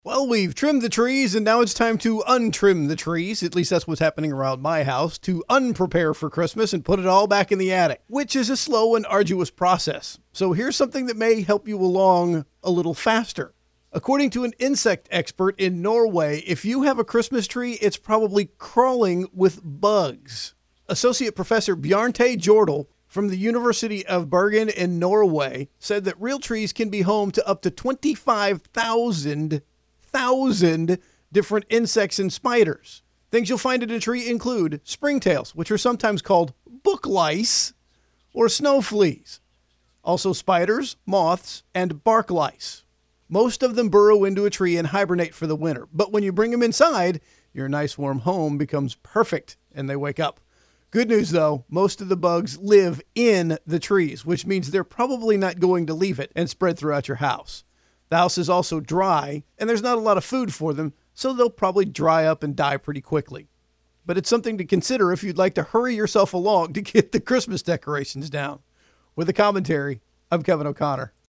Well, we've trimmed the trees and now it's time to untrim the trees. At least that's what's happening around my house, to unprepare for Christmas and put it all back in the attic, which is a slow and arduous process. So here's something that may help you along a little faster. According to an insect expert in Norway, if you have a Christmas tree, it's probably crawling with bugs. Associate Professor Bjarne Jordal from the University of Bergen in Norway said that real trees can be home to up to 25,000 different insects and spiders. Things you'll find in a tree include springtails, which are sometimes called book lice, or snow fleas. Also spiders, moths, and bark lice. Most of them burrow into a tree and hibernate for the winter, but when you bring them inside, your nice warm home becomes perfect and they wake up. Good news though, most of the bugs live in the trees, which means they're probably not going to leave it and spread throughout your house. The house is also dry, and there's not a lot of food for them, so they'll probably dry up and die pretty quickly. But it's something to consider if you'd like to hurry yourself along to get the Christmas decorations down. With the commentary, I'm Kevin O'Connor.